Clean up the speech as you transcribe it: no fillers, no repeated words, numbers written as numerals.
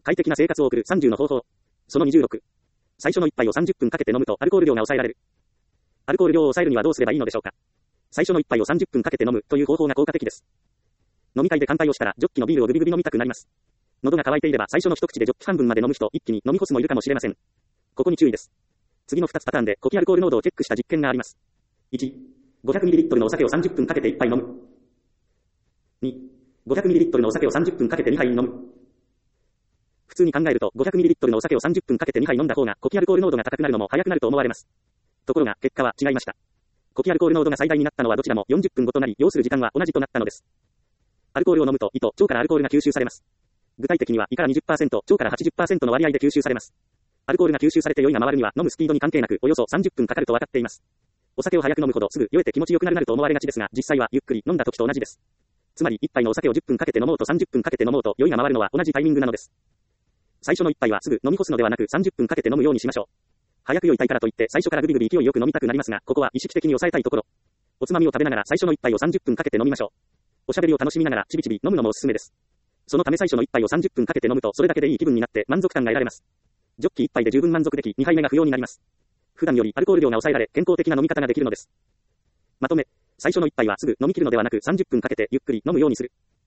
快適な生活を送る30の方法。その26。最初の一杯を30分かけて飲むとアルコール量が抑えられる。アルコール量を抑えるにはどうすればいいのでしょうか。最初の一杯を30分かけて飲むという方法が効果的です。飲み会で乾杯をしたらジョッキのビールをグビグビ飲みたくなります。喉が渇いていれば最初の一口でジョッキ半分まで飲む人、一気に飲み干すもいるかもしれません。ここに注意です。次の2つパターンで呼気アルコール濃度をチェックした実験があります。1、500ml のお酒を30分かけて1杯飲む。2、500ml のお酒を30分かけて2杯飲む。普通に考えると 500ml のお酒を30分かけて2杯飲んだ方が呼気アルコール濃度が高くなるのも早くなると思われます。ところが結果は違いました。呼気アルコール濃度が最大になったのはどちらも40分ごとなり、要する時間は同じとなったのです。アルコールを飲むと胃と腸からアルコールが吸収されます。具体的には胃から 20%、腸から 80% の割合で吸収されます。アルコールが吸収されて酔いが回るには飲むスピードに関係なくおよそ30分かかると分かっています。お酒を早く飲むほどすぐ酔えて気持ちよくなると思われがちですが、実際はゆっくり飲んだ時と同じです。つまり1杯のお酒を10分かけて飲もうと30分かけて飲もうと酔いが回るのは同じタイミングなのです。最初の1杯はすぐ飲み干すのではなく30分かけて飲むようにしましょう。早く酔いたいからといって最初からグビグビ勢いよく飲みたくなりますが、ここは意識的に抑えたいところ。おつまみを食べながら最初の1杯を30分かけて飲みましょう。おしゃべりを楽しみながらちびちび飲むのもおすすめです。そのため最初の1杯を30分かけて飲むとそれだけでいい気分になって満足感が得られます。ジョッキ1杯で十分満足でき2杯目が不要になります。普段よりアルコール量が抑えられ健康的な飲み方ができるのです。まとめ、最初の1杯はすぐ飲み切るのではなく30分かけてゆっくり飲むようにする。